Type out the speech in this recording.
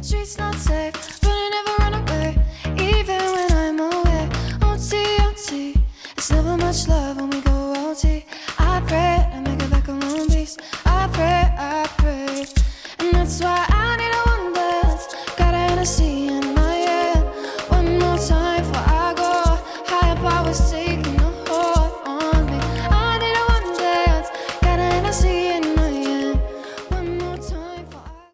streets not safe, but I never run away, even when I'm away. OT, OT, it's never much love when we go OT. I pray I make it back on one piece. I pray, and that's why